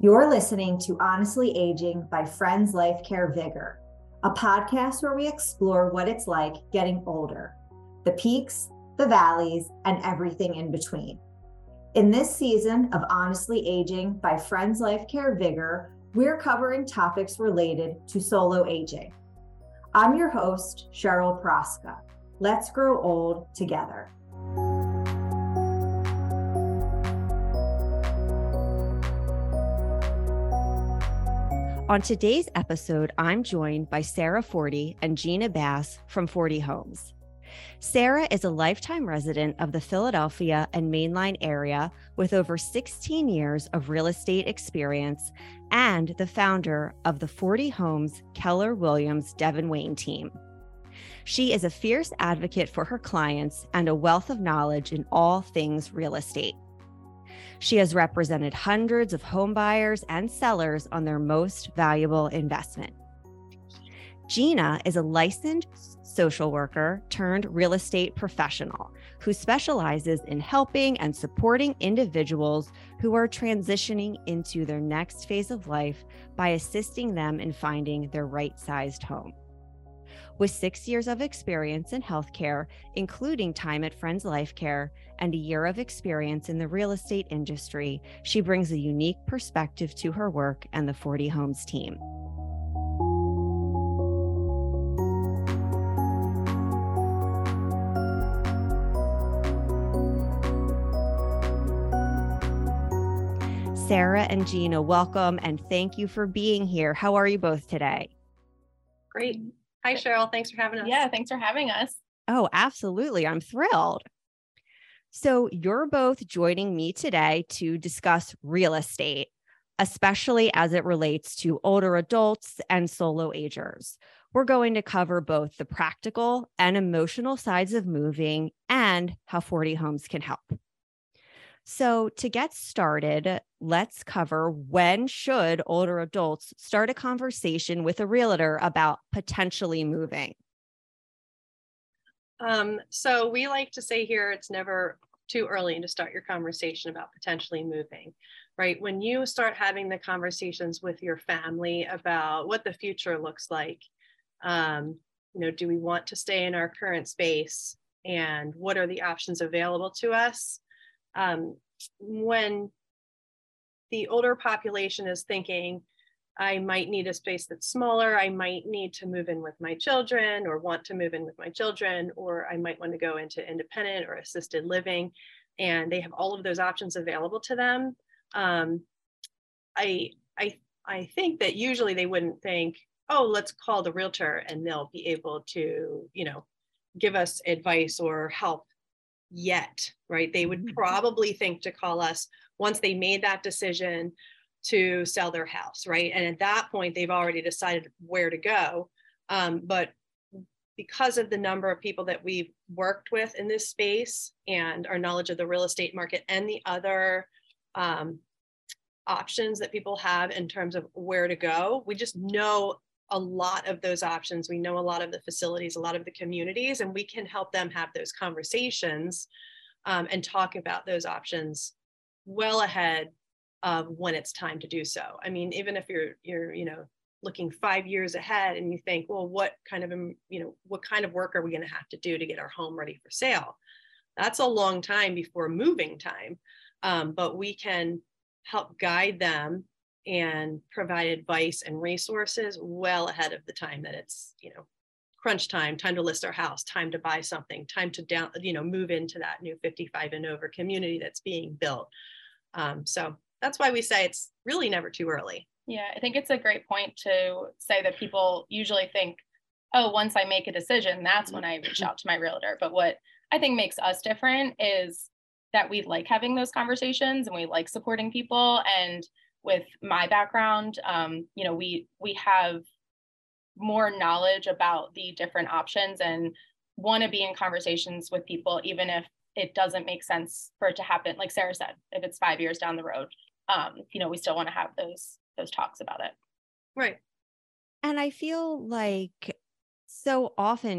You're listening to Honestly Aging by Friends Life Care Vigor, a podcast where we explore what it's like getting older, the peaks, the valleys, and everything in between. In this season of Honestly Aging by Friends Life Care Vigor, we're covering topics related to solo aging. I'm your host, Cheryl Proska. Let's grow old together. On today's episode, I'm joined by Sarah Forty and Gina Bass from Forty Homes. Sarah is a lifetime resident of the Philadelphia and Mainline area with over 16 years of real estate experience and the founder of the Forty Homes Keller Williams Devon Wayne team. She is a fierce advocate for her clients and a wealth of knowledge in all things real estate. She has represented hundreds of home buyers and sellers on their most valuable investment. Gina is a licensed social worker turned real estate professional who specializes in helping and supporting individuals who are transitioning into their next phase of life by assisting them in finding their right-sized home. With 6 years of experience in healthcare, including time at Friends Life Care, and a year of experience in the real estate industry, she brings a unique perspective to her work and the Forty Homes team. Sarah and Gina, welcome and thank you for being here. How are you both today? Great. Hi, Cheryl. Thanks for having us. Yeah, thanks for having us. Oh, absolutely. I'm thrilled. So you're both joining me today to discuss real estate, especially as it relates to older adults and solo agers. We're going to cover both the practical and emotional sides of moving and how Forty Homes can help. So to get started, let's cover when should older adults start a conversation with a realtor about potentially moving? So we like to say here, it's never too early to start your conversation about potentially moving, right? When you start having the conversations with your family about what the future looks like, do we want to stay in our current space and what are the options available to us? When the older population is thinking, I might need a space that's smaller, I might need to move in with my children or want to move in with my children, or I might want to go into independent or assisted living, and they have all of those options available to them. I think that usually they wouldn't think, oh, let's call the realtor and they'll be able to, give us advice or help yet, right? They would probably think to call us once they made that decision to sell their house, right? And at that point, they've already decided where to go. But because of the number of people that we've worked with in this space and our knowledge of the real estate market and the other options that people have in terms of where to go, we just know a lot of those options. We know a lot of the facilities, a lot of the communities, and we can help them have those conversations and talk about those options well ahead of when it's time to do so. I mean, even if you're looking 5 years ahead and you think, well, what kind of work are we going to have to do to get our home ready for sale? That's a long time before moving time, but we can help guide them and provide advice and resources well ahead of the time that it's, crunch time to list our house, time to buy something, time to move into that new 55 and over community that's being built. So that's why we say it's really never too early. Yeah, I think it's a great point to say that people usually think, oh, once I make a decision, that's when I reach out to my realtor. But what I think makes us different is that we like having those conversations and we like supporting people. And with my background, we have more knowledge about the different options and want to be in conversations with people, even if it doesn't make sense for it to happen. Like Sarah said, if it's 5 years down the road, we still want to have those talks about it. Right. And I feel like so often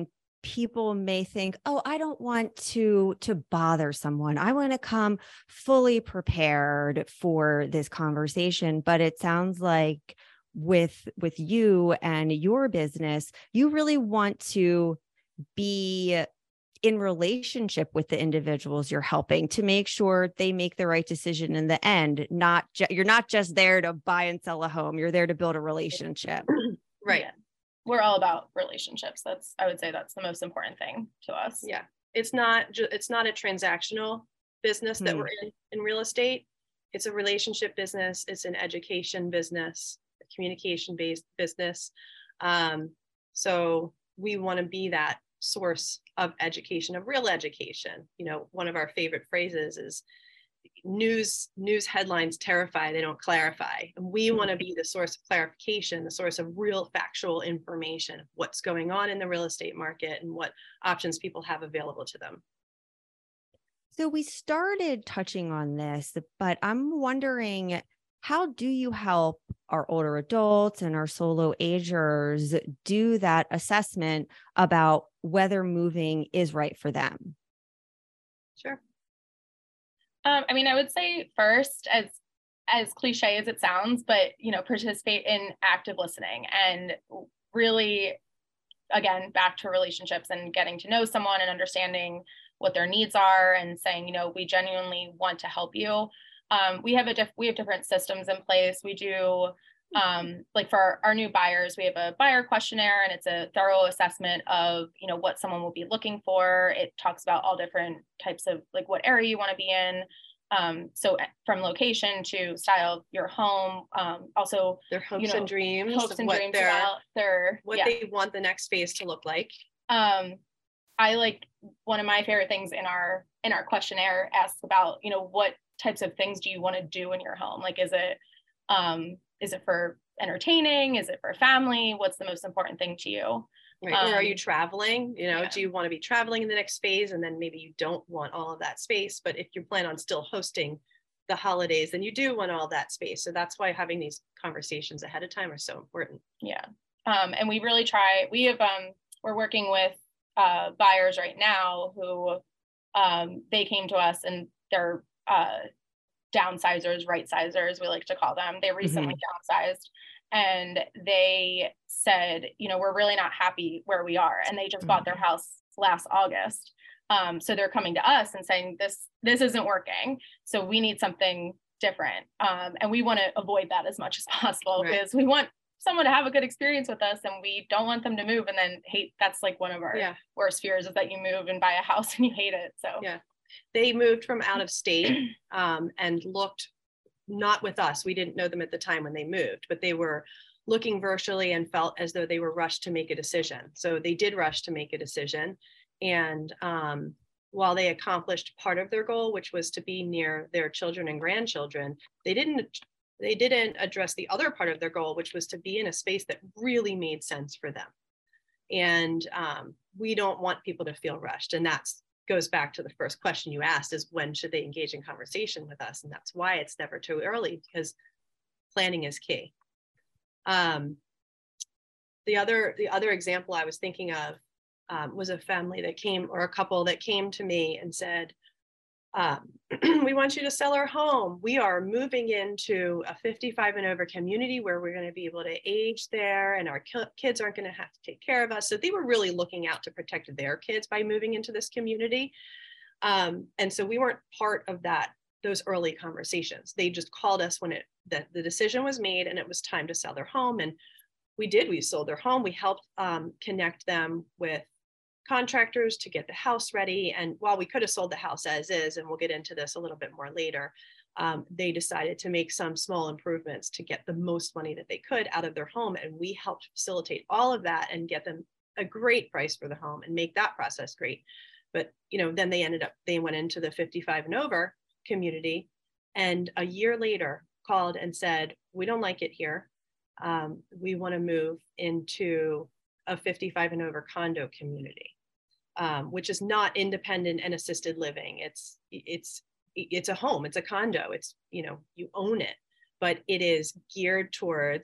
people may think, oh, I don't want to bother someone. I want to come fully prepared for this conversation. But it sounds like with you and your business, you really want to be in relationship with the individuals you're helping to make sure they make the right decision in the end. You're not just there to buy and sell a home. You're there to build a relationship. Right. Yeah. We're all about relationships. I would say that's the most important thing to us. Yeah. It's not a transactional business that we're in real estate. It's a relationship business. It's an education business, a communication-based business. So we want to be that source of education, of real education. You know, one of our favorite phrases is news headlines terrify, they don't clarify. And we want to be the source of clarification, the source of real factual information, what's going on in the real estate market and what options people have available to them. So we started touching on this, but I'm wondering, how do you help our older adults and our solo agers do that assessment about whether moving is right for them? Sure. I mean, I would say first, as cliche as it sounds, but, you know, participate in active listening and really, again, back to relationships and getting to know someone and understanding what their needs are and saying, you know, we genuinely want to help you. We have different systems in place. We do, like for our new buyers, we have a buyer questionnaire, and it's a thorough assessment of, you know, what someone will be looking for. It talks about all different types of, like, what area you want to be in. So from location to style of your home, also their hopes and dreams, about what they want the next phase to look like. I like, one of my favorite things in our questionnaire asks about, you know, what types of things do you want to do in your home? Like, is it for entertaining? Is it for family? What's the most important thing to you? Right. Or are you traveling? You know, do you want to be traveling in the next phase? And then maybe you don't want all of that space, but if you plan on still hosting the holidays, then you do want all that space. So that's why having these conversations ahead of time are so important. Yeah. And we really try, we're working with buyers right now who they came to us and they're downsizers, right sizers, we like to call them. They recently downsized, and they said, you know, we're really not happy where we are. And they just bought their house last August. So they're coming to us and saying, this isn't working. So we need something different. And we want to avoid that as much as possible, because we want someone to have a good experience with us, and we don't want them to move and then hate. That's like one of our worst fears, is that you move and buy a house and you hate it. So they moved from out of state and looked, not with us. We didn't know them at the time when they moved, but they were looking virtually and felt as though they were rushed to make a decision. So they did rush to make a decision. And while they accomplished part of their goal, which was to be near their children and grandchildren, they didn't address the other part of their goal, which was to be in a space that really made sense for them. And we don't want people to feel rushed. And that goes back to the first question you asked, is when should they engage in conversation with us? And that's why it's never too early, because planning is key. The other example I was thinking of was a family that came, or a couple that came to me and said, we want you to sell our home. We are moving into a 55 and over community where we're going to be able to age there, and our kids aren't going to have to take care of us. So they were really looking out to protect their kids by moving into this community. And so we weren't part of those early conversations. They just called us when the decision was made and it was time to sell their home. And we sold their home. We helped connect them with contractors to get the house ready. And while we could have sold the house as is, and we'll get into this a little bit more later, they decided to make some small improvements to get the most money that they could out of their home. And we helped facilitate all of that and get them a great price for the home and make that process great. But, you know, then they went into the 55 and over community, and a year later called and said, we don't like it here. We want to move into a 55 and over condo community, which is not independent and assisted living. It's a home, it's a condo, it's, you know, you own it, but it is geared towards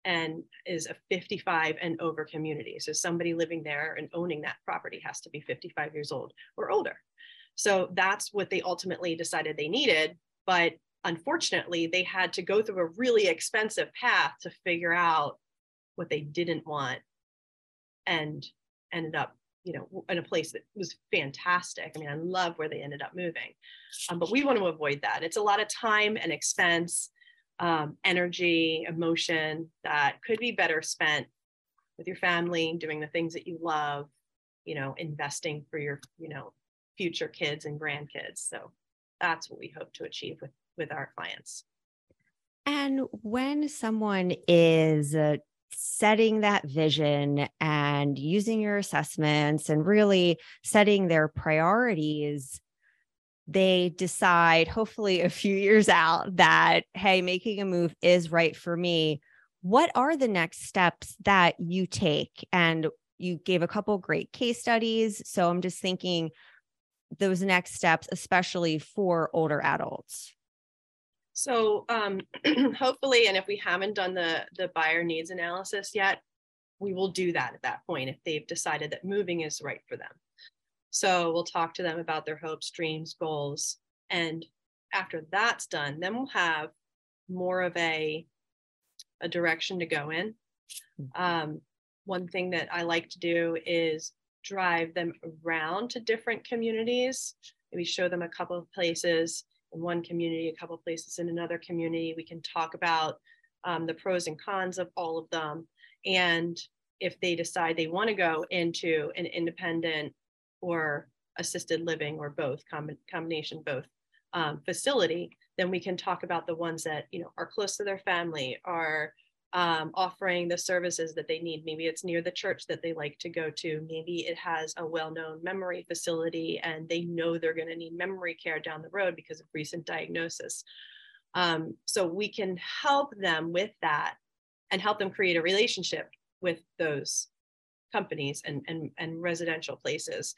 and is a 55 and over community. So somebody living there and owning that property has to be 55 years old or older. So that's what they ultimately decided they needed. But unfortunately, they had to go through a really expensive path to figure out what they didn't want, and ended up, in a place that was fantastic. I mean, I love where they ended up moving, but we want to avoid that. It's a lot of time and expense, energy, emotion that could be better spent with your family, doing the things that you love, investing for your, future kids and grandkids. So that's what we hope to achieve with our clients. And when someone is setting that vision and using your assessments and really setting their priorities, they decide, hopefully a few years out, that, hey, making a move is right for me. What are the next steps that you take? And you gave a couple great case studies. So I'm just thinking those next steps, especially for older adults. So hopefully, and if we haven't done the buyer needs analysis yet, we will do that at that point if they've decided that moving is right for them. So we'll talk to them about their hopes, dreams, goals. And after that's done, then we'll have more of a direction to go in. One thing that I like to do is drive them around to different communities. Maybe show them a couple of places in one community, a couple of places in another community. We can talk about the pros and cons of all of them. And if they decide they want to go into an independent or assisted living or both, combination both facility, then we can talk about the ones that are close to their family, are offering the services that they need. Maybe it's near the church that they like to go to. Maybe it has a well-known memory facility and they know they're going to need memory care down the road because of recent diagnosis. So we can help them with that and help them create a relationship with those companies and residential places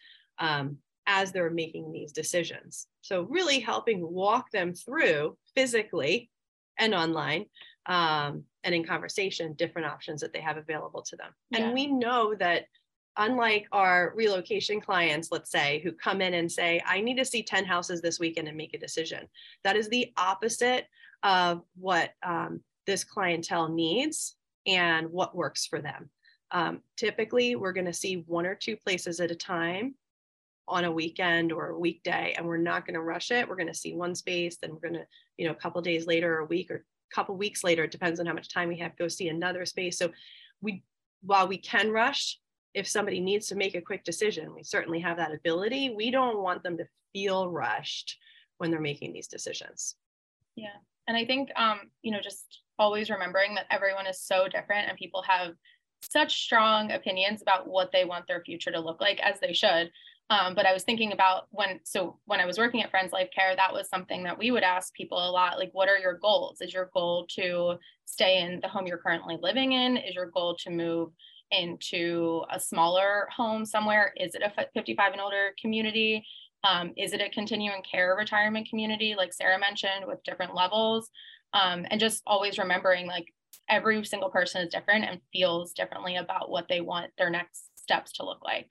as they're making these decisions. So really helping walk them through physically and online, and in conversation, different options that they have available to them. Yeah. And we know that unlike our relocation clients, let's say, who come in and say, I need to see 10 houses this weekend and make a decision. That is the opposite of what this clientele needs and what works for them. Typically, we're going to see 1 or 2 places at a time on a weekend or a weekday, and we're not going to rush it. We're going to see one space, then we're going to, a couple of days later, or a week, or a couple of weeks later, it depends on how much time we have, go see another space. So while we can rush, if somebody needs to make a quick decision, we certainly have that ability. We don't want them to feel rushed when they're making these decisions. Yeah. And I think, just always remembering that everyone is so different and people have such strong opinions about what they want their future to look like, as they should. But I was thinking about when I was working at Friends Life Care, that was something that we would ask people a lot, like, what are your goals? Is your goal to stay in the home you're currently living in? Is your goal to move into a smaller home somewhere? Is it a 55 and older community? Is it a continuing care retirement community, like Sarah mentioned, with different levels? And just always remembering, like, every single person is different and feels differently about what they want their next steps to look like.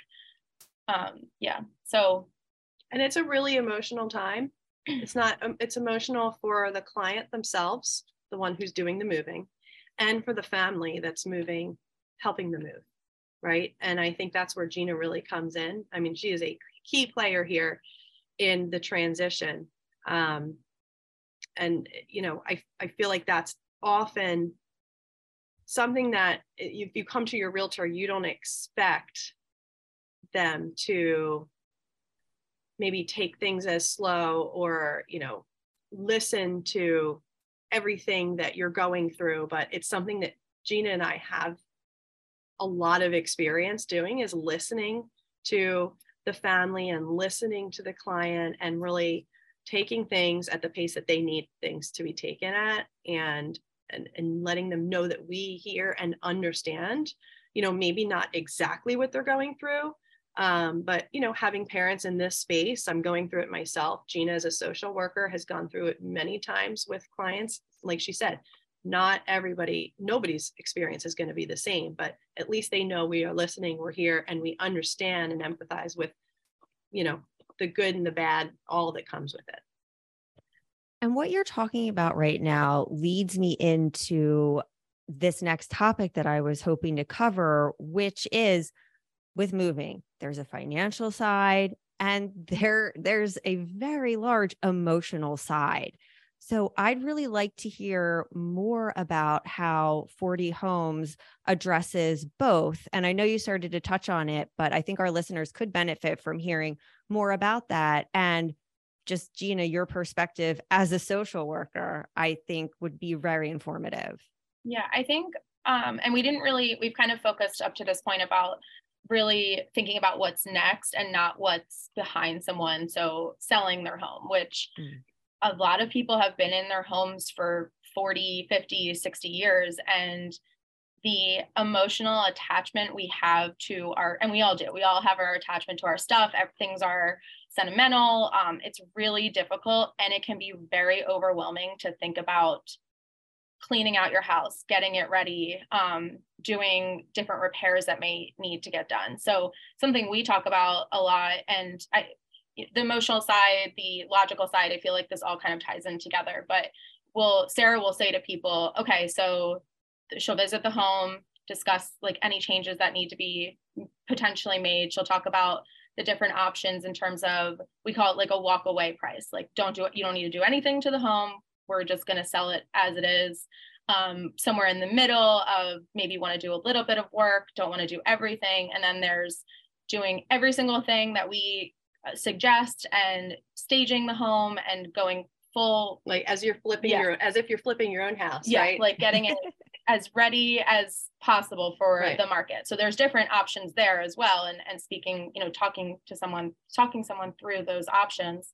So, and it's a really emotional time. It's emotional for the client themselves, the one who's doing the moving, and for the family that's moving, helping the move. Right. And I think that's where Gina really comes in. I mean, she is a key player here in the transition. I feel like that's often something that if you come to your realtor, you don't expect them to maybe take things as slow or, listen to everything that you're going through. But it's something that Gina and I have a lot of experience doing, is listening to the family and listening to the client and really taking things at the pace that they need things to be taken at, and letting them know that we hear and understand, maybe not exactly what they're going through. But, having parents in this space, I'm going through it myself. Gina, as a social worker, has gone through it many times with clients. Like she said, not nobody's experience is going to be the same, but at least they know we are listening, we're here, and we understand and empathize with, the good and the bad, all that comes with it. And what you're talking about right now leads me into this next topic that I was hoping to cover, which is with moving. There's a financial side and there's a very large emotional side. So I'd really like to hear more about how 40 Homes addresses both. And I know you started to touch on it, but I think our listeners could benefit from hearing more about that. And just, Gina, your perspective as a social worker, I think would be very informative. Yeah, I think, and we've kind of focused up to this point about really thinking about what's next and not what's behind someone. So selling their home, which a lot of people have been in their homes for 40, 50, 60 years. And the emotional attachment we have and we all do, we all have our attachment to our stuff. Things are sentimental. It's really difficult, and it can be very overwhelming to think about cleaning out your house, getting it ready, doing different repairs that may need to get done. So something we talk about a lot, and the emotional side, the logical side, I feel like this all kind of ties in together. But Sarah will say to people, okay, so she'll visit the home, discuss like any changes that need to be potentially made. She'll talk about the different options in terms of, we call it like a walk away price. Like, you don't need to do anything to the home. We're just going to sell it as it is. Somewhere in the middle of maybe want to do a little bit of work, don't want to do everything. And then there's doing every single thing that we suggest and staging the home and going full, like as if you're flipping your own house, yeah, right? Like getting it as ready as possible for the market. So there's different options there as well. And speaking, talking someone through those options.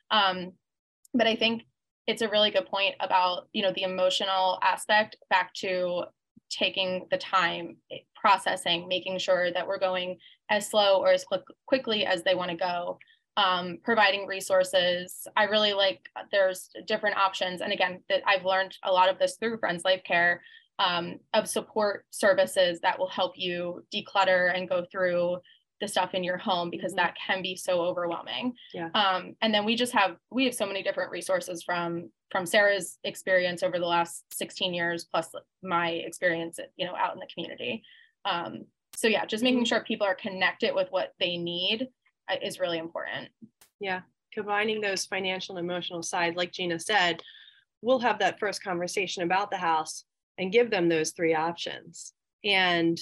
But I think it's a really good point about, the emotional aspect, back to taking the time, processing, making sure that we're going as slow or as quickly as they want to go, providing resources. I really like, there's different options. And again, that I've learned a lot of this through Friends Life Care, of support services that will help you declutter and go through the stuff in your home, because that can be so overwhelming. Yeah. And then we have so many different resources from Sarah's experience over the last 16 years, plus my experience, out in the community. So yeah, just making sure people are connected with what they need is really important. Yeah. Combining those financial and emotional side, like Gina said, we'll have that first conversation about the house and give them those 3 options. And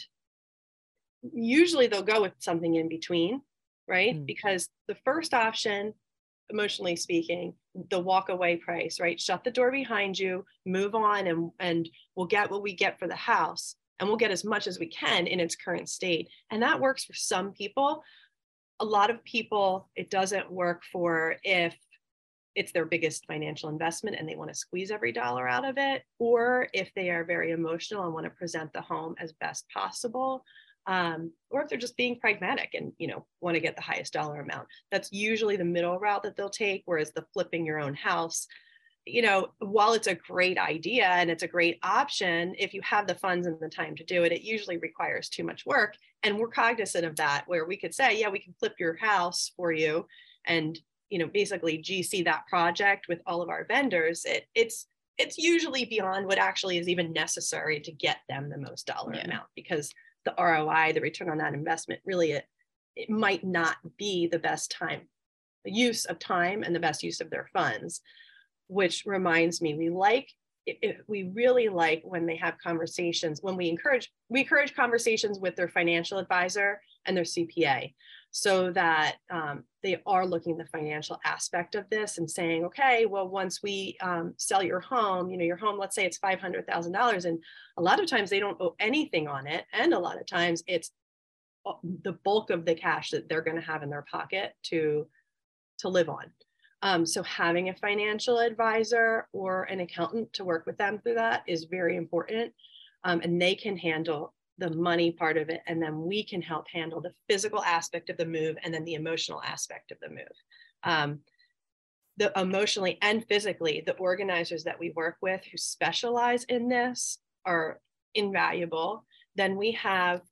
usually they'll go with something in between, right? Because the first option, emotionally speaking, the walk away price, right? Shut the door behind you, move on, and we'll get what we get for the house, and we'll get as much as we can in its current state. And that works for some people. A lot of people, it doesn't work for if it's their biggest financial investment and they want to squeeze every dollar out of it, or if they are very emotional and want to present the home as best possible. Or if they're just being pragmatic and, want to get the highest dollar amount. That's usually the middle route that they'll take. Whereas the flipping your own house, while it's a great idea and it's a great option, if you have the funds and the time to do it, it usually requires too much work. And we're cognizant of that, where we could say, yeah, we can flip your house for you and, basically GC that project with all of our vendors. It's usually beyond what actually is even necessary to get them the most dollar amount, because the ROI, the return on that investment, really, it might not be the best use of time and the best use of their funds. Which reminds me, we really like when they have conversations, when we encourage conversations with their financial advisor and their CPA, so that they are looking at the financial aspect of this and saying, okay, well, once we sell your home, your home, let's say it's $500,000, and a lot of times they don't owe anything on it, and a lot of times it's the bulk of the cash that they're going to have in their pocket to live on. So having a financial advisor or an accountant to work with them through that is very important, and they can handle the money part of it, and then we can help handle the physical aspect of the move and then the emotional aspect of the move. the emotionally and physically, the organizers that we work with who specialize in this are invaluable. Then we have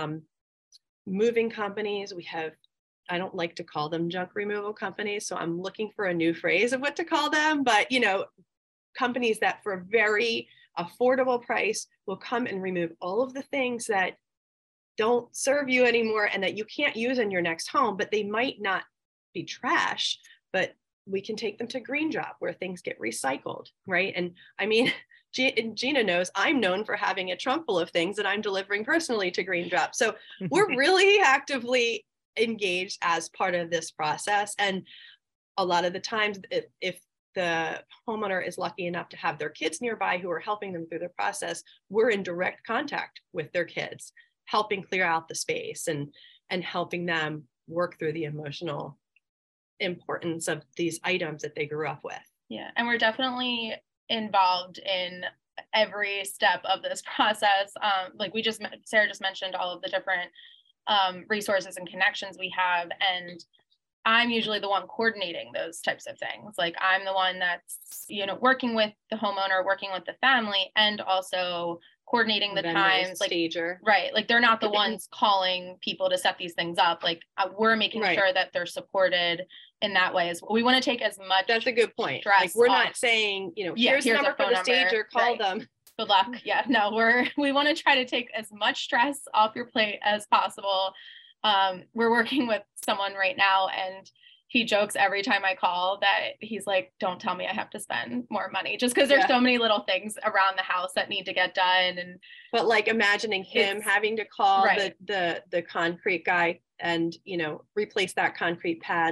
moving companies. We have, I don't like to call them junk removal companies, so I'm looking for a new phrase of what to call them, but companies that for a very affordable price will come and remove all of the things that don't serve you anymore and that you can't use in your next home, but they might not be trash, but we can take them to Green Drop where things get recycled, right? And I mean, Gina knows I'm known for having a trunk full of things that I'm delivering personally to Green Drop. So we're really actively engaged as part of this process. And a lot of the times, if the homeowner is lucky enough to have their kids nearby who are helping them through the process, we're in direct contact with their kids, helping clear out the space and helping them work through the emotional importance of these items that they grew up with. Yeah, and we're definitely involved in every step of this process. Like Sarah just mentioned all of the different resources and connections we have, and I'm usually the one coordinating those types of things. Like I'm the one that's, working with the homeowner, working with the family, and also coordinating the times, like stager. Right. Like they're not the ones calling people to set these things up. Like we're making sure that they're supported in that way as well. We want to take as much. That's a good point. Like we're not saying, here's the number for the stager, call them. Good luck. Yeah, no, we want to try to take as much stress off your plate as possible. We're working with someone right now, and he jokes every time I call that he's like, don't tell me I have to spend more money, just because there's so many little things around the house that need to get done. But like imagining him having to call the concrete guy and, replace that concrete pad,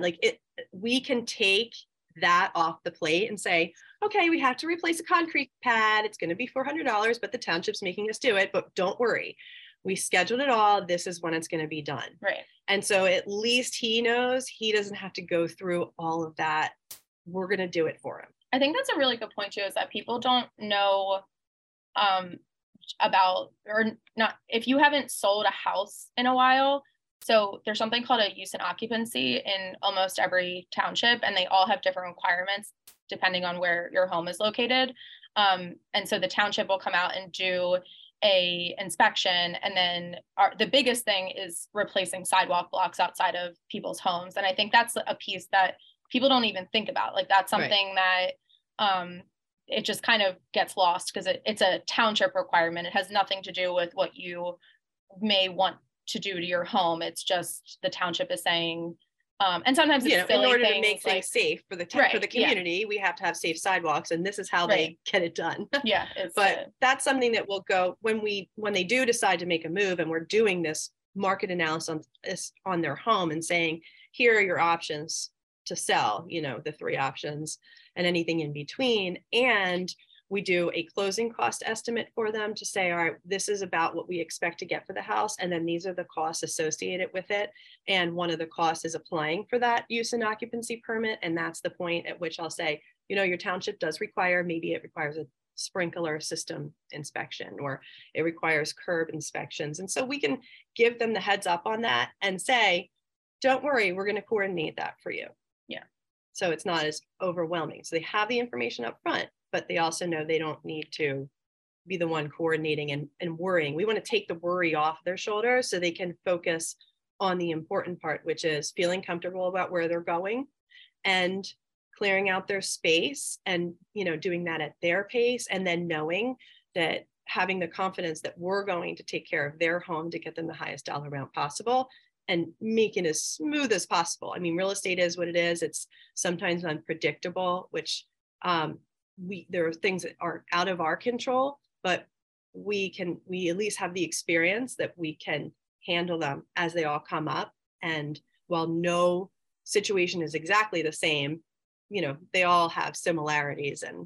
we can take that off the plate and say, okay, we have to replace a concrete pad. It's going to be $400, but the township's making us do it. But don't worry. We scheduled it all. This is when it's going to be done. Right. And so at least he knows he doesn't have to go through all of that. We're going to do it for him. I think that's a really good point too, is that people don't know about, or not, if you haven't sold a house in a while. So there's something called a use and occupancy in almost every township, and they all have different requirements depending on where your home is located. And so the township will come out and do a inspection, and then the biggest thing is replacing sidewalk blocks outside of people's homes. And I think that's a piece that people don't even think about. Like that's something that it just kind of gets lost because it's a township requirement. It has nothing to do with what you may want to do to your home. It's just the township is saying, and sometimes it's silly in order things to make things safe for the for the community, we have to have safe sidewalks, and this is how they get it done. Yeah, but that's something that will go when they do decide to make a move, and we're doing this market analysis on their home and saying, here are your options to sell, the 3 options and anything in between. And we do a closing cost estimate for them to say, all right, this is about what we expect to get for the house. And then these are the costs associated with it. And one of the costs is applying for that use and occupancy permit. And that's the point at which I'll say, your township does require, maybe it requires a sprinkler system inspection, or it requires curb inspections. And so we can give them the heads up on that and say, don't worry, we're going to coordinate that for you. Yeah. So it's not as overwhelming. So they have the information up front, but they also know they don't need to be the one coordinating and worrying. We want to take the worry off their shoulders so they can focus on the important part, which is feeling comfortable about where they're going and clearing out their space and, doing that at their pace. And then knowing that having the confidence that we're going to take care of their home to get them the highest dollar amount possible and make it as smooth as possible. I mean, real estate is what it is. It's sometimes unpredictable, which, there are things that are out of our control, but we at least have the experience that we can handle them as they all come up. And while no situation is exactly the same, they all have similarities, and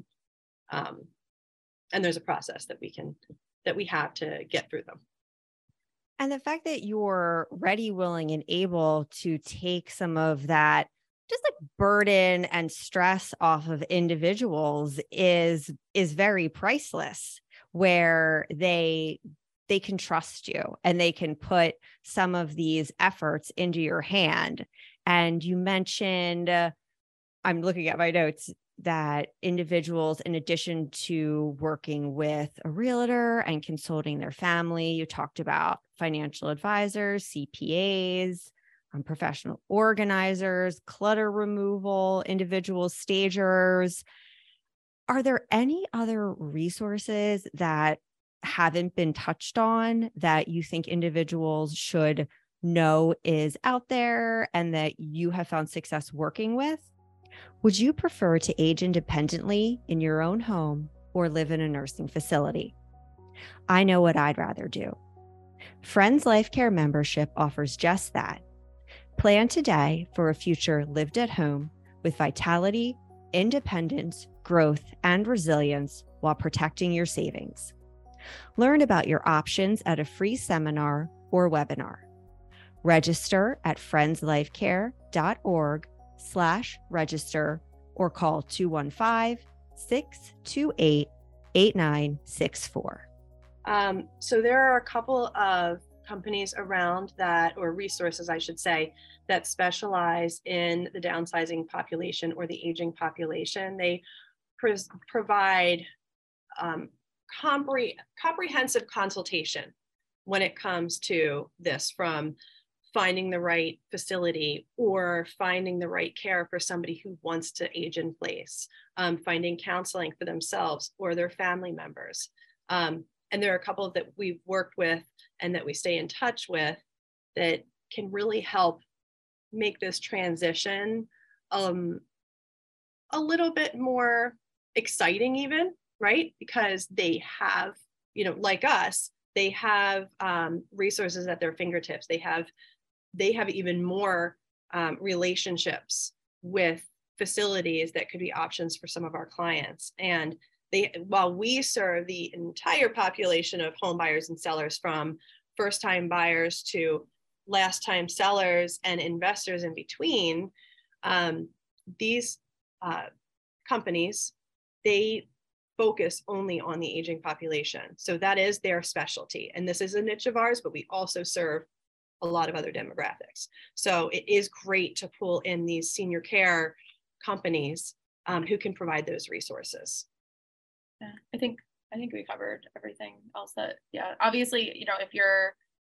there's a process that we have to get through them. And the fact that you're ready, willing, and able to take some of that just like burden and stress off of individuals is very priceless, where they can trust you and they can put some of these efforts into your hand. And you mentioned, I'm looking at my notes that individuals, in addition to working with a realtor and consulting their family, you talked about financial advisors, CPAs, professional organizers, clutter removal, individual stagers. Are there any other resources that haven't been touched on that you think individuals should know is out there and that you have found success working with? Would you prefer to age independently in your own home or live in a nursing facility? I know what I'd rather do. Friends Life Care membership offers just that. Plan today for a future lived at home with vitality, independence, growth, and resilience while protecting your savings. Learn about your options at a free seminar or webinar. Register at friendslifecare.org/register or call 215-628-8964. So there are a couple of companies around that, or resources, I should say, that specialize in the downsizing population or the aging population. They provide comprehensive consultation when it comes to this, from finding the right facility or finding the right care for somebody who wants to age in place, finding counseling for themselves or their family members. And there are a couple that we've worked with and that we stay in touch with that can really help make this transition a little bit more exciting even, right? Because they have, like us, they have resources at their fingertips. They have even more relationships with facilities that could be options for some of our clients. And while we serve the entire population of home buyers and sellers, from first-time buyers to last-time sellers and investors in between, these companies, they focus only on the aging population. So that is their specialty. And this is a niche of ours, but we also serve a lot of other demographics. So it is great to pull in these senior care companies who can provide those resources. Yeah, I think we covered everything else obviously, if you're,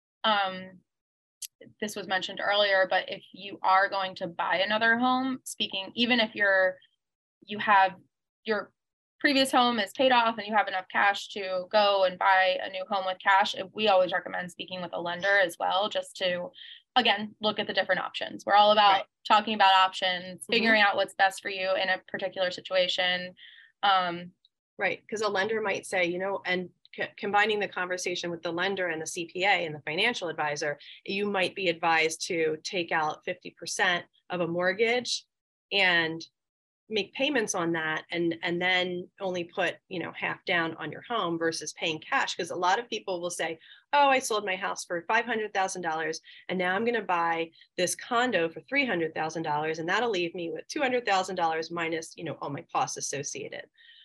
this was mentioned earlier, but if you are going to buy another home, even if you have your previous home is paid off and you have enough cash to go and buy a new home with cash, we always recommend speaking with a lender as well, just to, again, look at the different options. We're all about talking about options, figuring out what's best for you in a particular situation. Right, because a lender might say, and combining the conversation with the lender and the CPA and the financial advisor, you might be advised to take out 50% of a mortgage and make payments on that, and then only put half down on your home versus paying cash. Because a lot of people will say, oh, I sold my house for $500,000 and now I'm going to buy this condo for $300,000, and that'll leave me with $200,000 minus all my costs associated.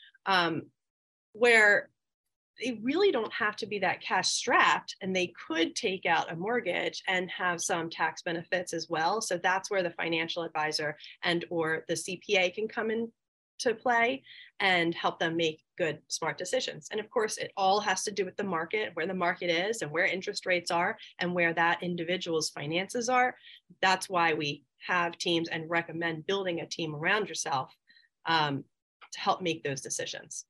Where they really don't have to be that cash strapped, and they could take out a mortgage and have some tax benefits as well. So that's where the financial advisor and or the CPA can come into play and help them make good, smart decisions. And of course, it all has to do with the market, where the market is and where interest rates are and where that individual's finances are. That's why we have teams and recommend building a team around yourself to help make those decisions.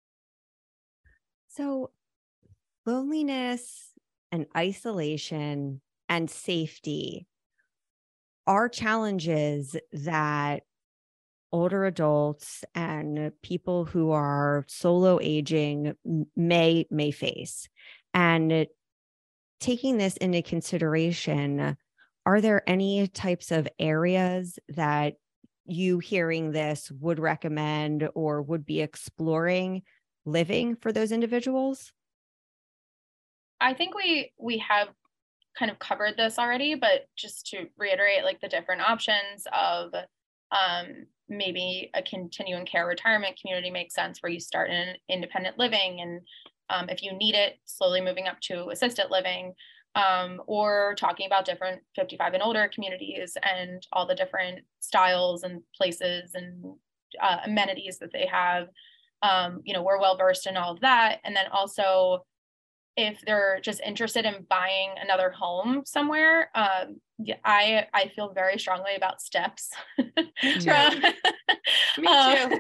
So loneliness and isolation and safety are challenges that older adults and people who are solo aging may face. And taking this into consideration, are there any types of areas that you, hearing this, would recommend or would be exploring living for those individuals? I think we have kind of covered this already, but just to reiterate, like the different options of maybe a continuing care retirement community makes sense, where you start in independent living, and if you need it, slowly moving up to assisted living. or talking about different 55 and older communities and all the different styles and places and amenities that they have. We're well versed in all of that. And then also, if they're just interested in buying another home somewhere, I feel very strongly about steps. Me too.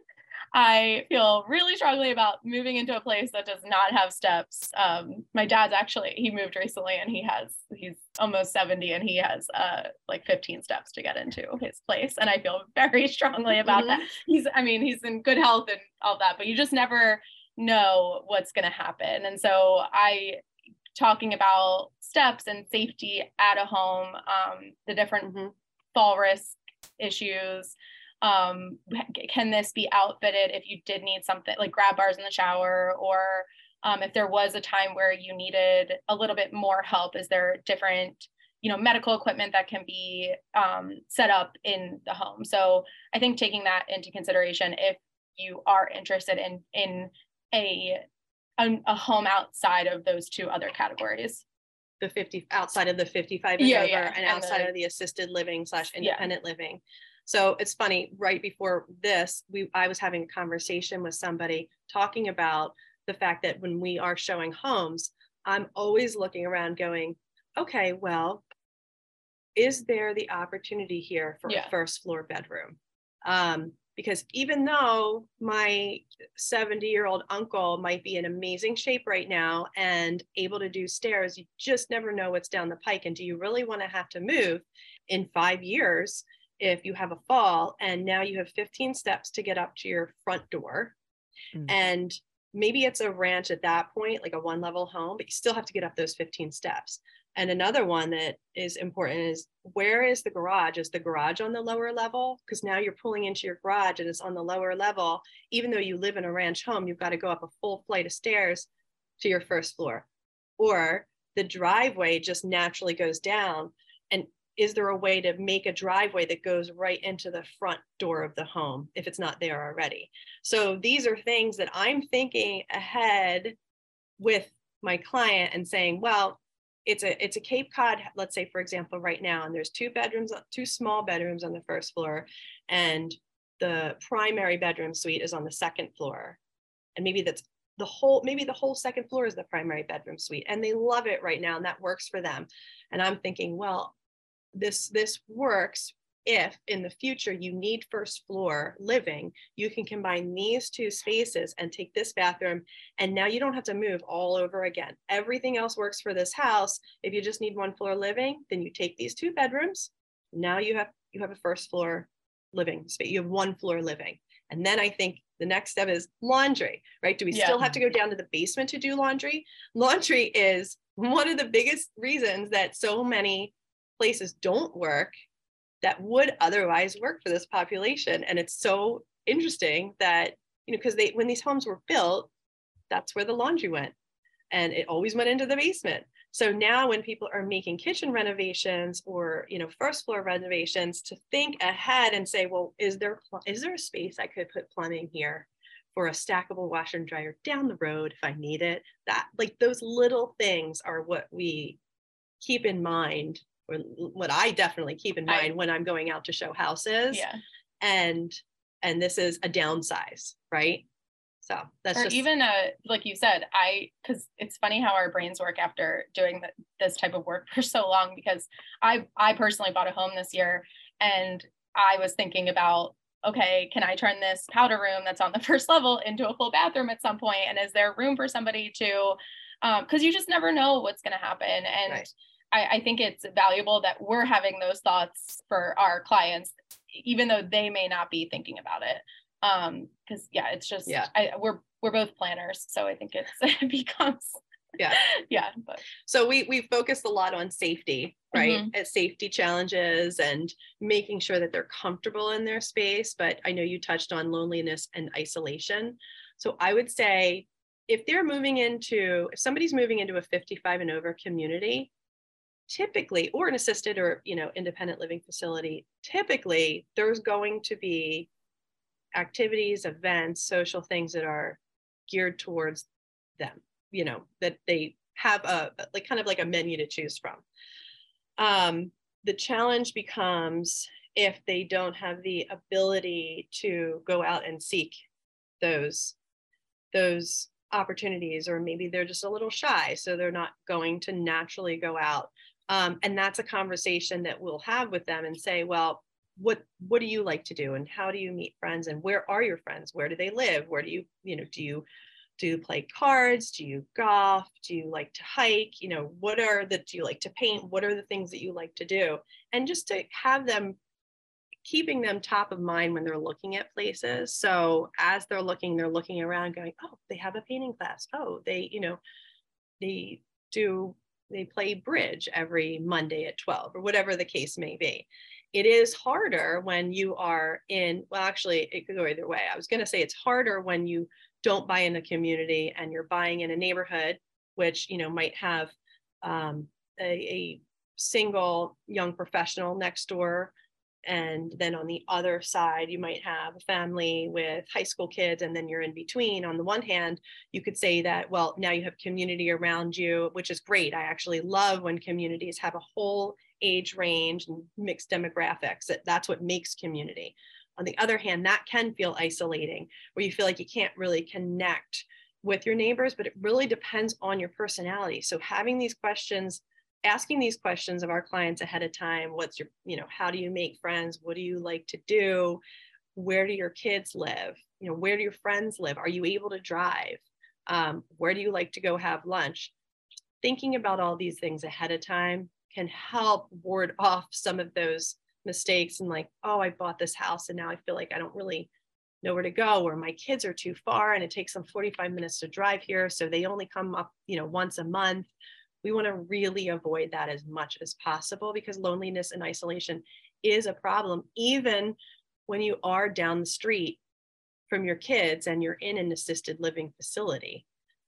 I feel really strongly about moving into a place that does not have steps. My dad's he moved recently, and he's almost 70, and he has like 15 steps to get into his place. And I feel very strongly about that. He's in good health and all that, but you just never know what's going to happen. And so talking about steps and safety at a home, the different fall risk issues. Can this be outfitted if you did need something like grab bars in the shower, or if there was a time where you needed a little bit more help? Is there different, medical equipment that can be set up in the home? So I think taking that into consideration, if you are interested in a home outside of those two other categories. Outside of the 55 and over, and outside of the assisted living / independent living. So it's funny, right before this, I was having a conversation with somebody talking about the fact that when we are showing homes, I'm always looking around going, okay, well, is there the opportunity here for a first floor bedroom? Because even though my 70-year-old uncle might be in amazing shape right now and able to do stairs, you just never know what's down the pike. And do you really want to have to move in 5 years if you have a fall and now you have 15 steps to get up to your front door? And maybe it's a ranch at that point, like a 1-level home, but you still have to get up those 15 steps. And another one that is important is, where is the garage? Is the garage on the lower level? Because now you're pulling into your garage and it's on the lower level. Even though you live in a ranch home, you've got to go up a full flight of stairs to your first floor. Or the driveway just naturally goes down. And is there a way to make a driveway that goes right into the front door of the home if it's not there already? So these are things that I'm thinking ahead with my client and saying, well, it's a Cape Cod, let's say, for example, right now, and there's 2 small bedrooms on the first floor, and the primary bedroom suite is on the second floor. And maybe the whole second floor is the primary bedroom suite, and they love it right now, and that works for them. And I'm thinking, well, this works if in the future you need first floor living, you can combine these 2 spaces and take this bathroom, and now you don't have to move all over again. Everything else works for this house. If you just need 1 floor living, then you take these 2 bedrooms. Now you have a first floor living space. You have 1 floor living. And then I think the next step is laundry, right? Do we still have to go down to the basement to do laundry? Laundry is one of the biggest reasons that so many places don't work that would otherwise work for this population. And it's so interesting that, because when these homes were built, that's where the laundry went, and it always went into the basement. So now when people are making kitchen renovations or, first floor renovations, to think ahead and say, well, is there a space I could put plumbing here for a stackable washer and dryer down the road if I need it? That, like, those little things are what we keep in mind, or what I definitely keep in mind when I'm going out to show houses. Yeah. And this is a downsize, right? So that's just even like you said, because it's funny how our brains work after doing this type of work for so long, because I personally bought a home this year, and I was thinking about, okay, can I turn this powder room that's on the first level into a full bathroom at some point? And is there room for somebody to, because you just never know what's going to happen. And right. I think it's valuable that we're having those thoughts for our clients, even though they may not be thinking about it. Because it's just, we're both planners. So I think it becomes, But so we focused a lot on safety, right? Mm-hmm. Safety challenges and making sure that they're comfortable in their space. But I know you touched on loneliness and isolation. So I would say if somebody's moving into a 55 and over community, typically, or an assisted or, independent living facility, typically there's going to be activities, events, social things that are geared towards them, that they have a like kind of like a menu to choose from. The challenge becomes if they don't have the ability to go out and seek those opportunities, or maybe they're just a little shy, so they're not going to naturally go out. And that's a conversation that we'll have with them and say, well, what do you like to do, and how do you meet friends, and where are your friends? Where do they live? Where do you do you play cards? Do you golf? Do you like to hike? Do you like to paint? What are the things that you like to do? And just to have them, keeping them top of mind when they're looking at places. So as they're looking around going, oh, they have a painting class. Oh, they play bridge every Monday at 12, or whatever the case may be. It is harder when you are actually, it could go either way. I was going to say it's harder when you don't buy in a community and you're buying in a neighborhood, which, might have a single young professional next door. And then on the other side, you might have a family with high school kids, and then you're in between. On the one hand, you could say that, well, now you have community around you, which is great. I actually love when communities have a whole age range and mixed demographics. That's what makes community. On the other hand, that can feel isolating, where you feel like you can't really connect with your neighbors, but it really depends on your personality. So having these questions, asking these questions of our clients ahead of time, what's your, how do you make friends? What do you like to do? Where do your kids live? Where do your friends live? Are you able to drive? Where do you like to go have lunch? Thinking about all these things ahead of time can help ward off some of those mistakes, and like, oh, I bought this house and now I feel like I don't really know where to go, or my kids are too far and it takes them 45 minutes to drive here, so they only come up once a month. We want to really avoid that as much as possible, because loneliness and isolation is a problem even when you are down the street from your kids and you're in an assisted living facility.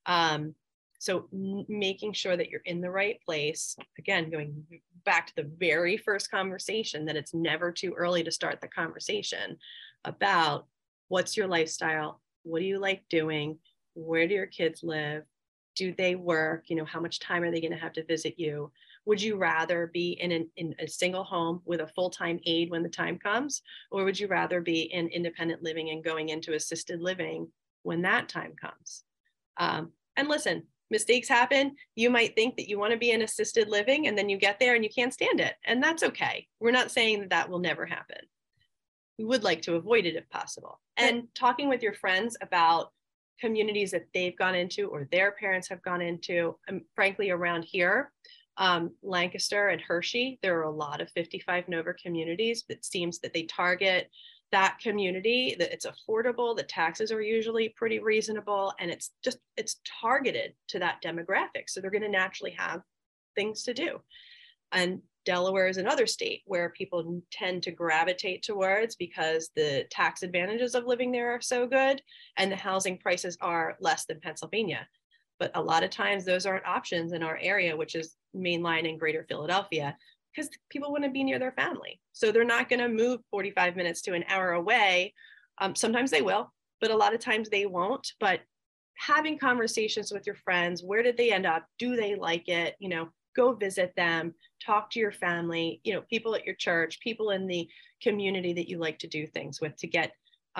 So making sure that you're in the right place, again, going back to the very first conversation, that it's never too early to start the conversation about what's your lifestyle, what do you like doing, where do your kids live, do they work, how much time are they going to have to visit you? Would you rather be in a single home with a full-time aide when the time comes, or would you rather be in independent living and going into assisted living when that time comes? And listen, mistakes happen. You might think that you want to be in assisted living, and then you get there and you can't stand it. And that's okay. We're not saying that will never happen. We would like to avoid it if possible. And talking with your friends about communities that they've gone into or their parents have gone into, frankly, around here, Lancaster and Hershey, there are a lot of 55 and over communities that seems that they target that community, that it's affordable, the taxes are usually pretty reasonable, and it's targeted to that demographic. So they're going to naturally have things to do. And Delaware is another state where people tend to gravitate towards because the tax advantages of living there are so good and the housing prices are less than Pennsylvania. But a lot of times those aren't options in our area, which is mainline in Greater Philadelphia, because people want to be near their family. So they're not going to move 45 minutes to an hour away. Sometimes they will, but a lot of times they won't. But having conversations with your friends, where did they end up? Do they like it? Go visit them, talk to your family, people at your church, people in the community that you like to do things with, to get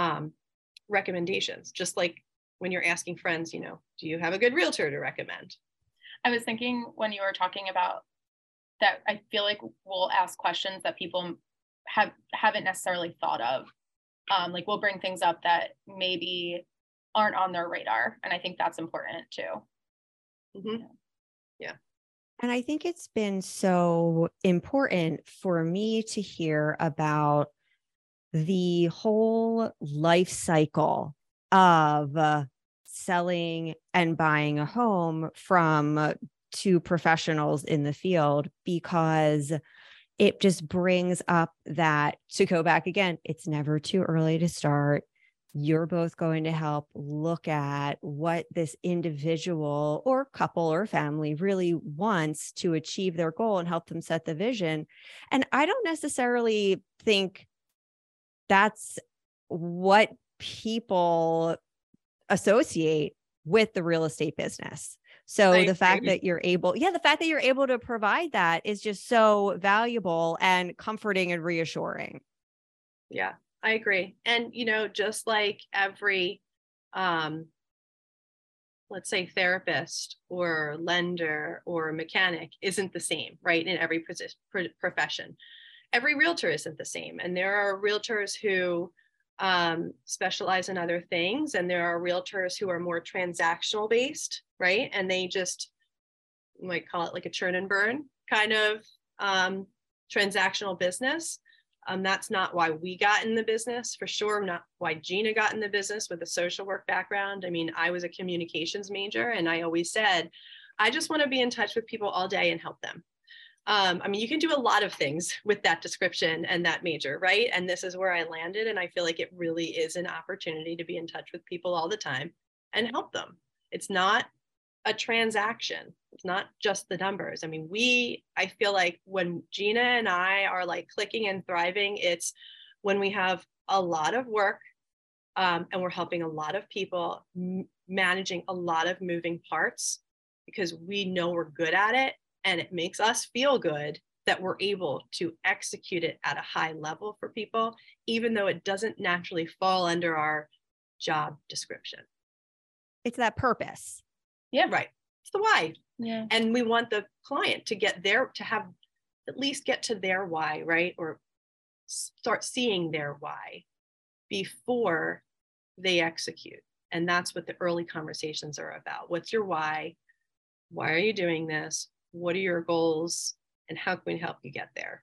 recommendations. Just like when you're asking friends, do you have a good realtor to recommend? I was thinking when you were talking about that, I feel like we'll ask questions that people haven't necessarily thought of. Like we'll bring things up that maybe aren't on their radar. And I think that's important too. Mm-hmm. Yeah. And I think it's been so important for me to hear about the whole life cycle of selling and buying a home from two professionals in the field, because it just brings up that, to go back again, it's never too early to start. You're both going to help look at what this individual or couple or family really wants to achieve their goal and help them set the vision. And I don't necessarily think that's what people associate with the real estate business. So the fact that you're able to provide that is just so valuable and comforting and reassuring. Yeah, I agree. And, just like every, let's say therapist or lender or mechanic isn't the same, right? In every profession, every realtor isn't the same. And there are realtors who specialize in other things. And there are realtors who are more transactional based, right? And they just might call it like a churn and burn kind of transactional business. That's not why we got in the business, for sure. Not why Gina got in the business with a social work background. I mean, I was a communications major, and I always said, I just want to be in touch with people all day and help them. I mean, you can do a lot of things with that description and that major, right? And this is where I landed. And I feel like it really is an opportunity to be in touch with people all the time and help them. It's not a transaction. It's not just the numbers. I mean, I feel like when Gina and I are like clicking and thriving, it's when we have a lot of work and we're helping a lot of people, managing a lot of moving parts, because we know we're good at it. And it makes us feel good that we're able to execute it at a high level for people, even though it doesn't naturally fall under our job description. It's that purpose. Yeah, right. It's the why. Yeah. And we want the client to get there, to have at least get to their why, right? Or start seeing their why before they execute. And that's what the early conversations are about. What's your why? Why are you doing this? What are your goals? And how can we help you get there?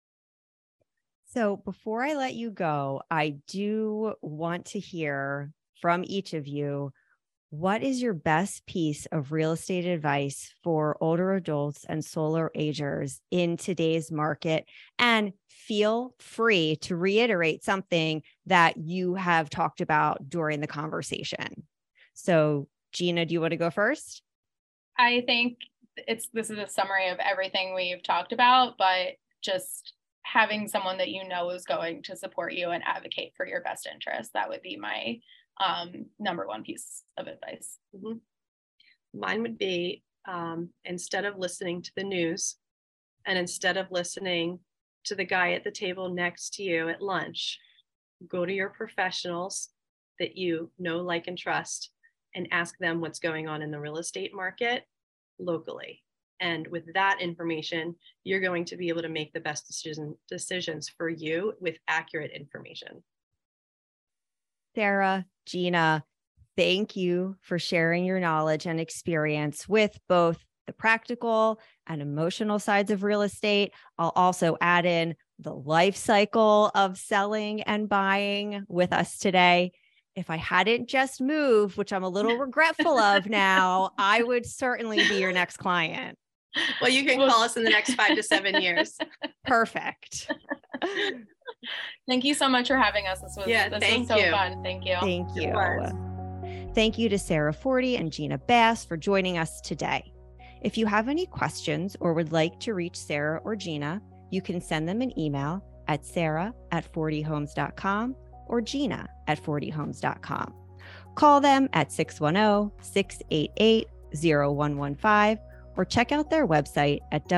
So before I let you go, I do want to hear from each of you, what is your best piece of real estate advice for older adults and solo agers in today's market? And feel free to reiterate something that you have talked about during the conversation. So Gina, do you want to go first? I think this is a summary of everything we've talked about, but just having someone that you know is going to support you and advocate for your best interest. That would be my number one piece of advice. Mm-hmm. Mine would be instead of listening to the news and instead of listening to the guy at the table next to you at lunch, go to your professionals that you know, like, and trust, and ask them what's going on in the real estate market locally. And with that information, you're going to be able to make the best decisions for you with accurate information. Sarah, Gina, thank you for sharing your knowledge and experience with both the practical and emotional sides of real estate. I'll also add in the life cycle of selling and buying with us today. If I hadn't just moved, which I'm a little regretful of now, I would certainly be your next client. Well, you can call us in the next 5 to 7 years. Perfect. Thank you so much for having us. This was so fun. Thank you. Thank you. Thank you to Sarah Forti and Gina Bass for joining us today. If you have any questions or would like to reach Sarah or Gina, you can send them an email at sarah@fortihomes.com or gina@fortihomes.com. Call them at 610-688-0115 or check out their website at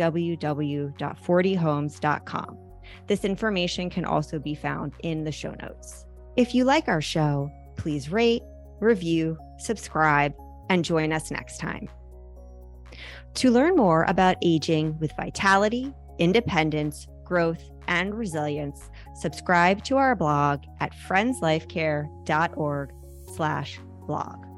www.fortihomes.com. This information can also be found in the show notes. If you like our show, please rate, review, subscribe, and join us next time. To learn more about aging with vitality, independence, growth, and resilience, subscribe to our blog at friendslifecare.org/blog.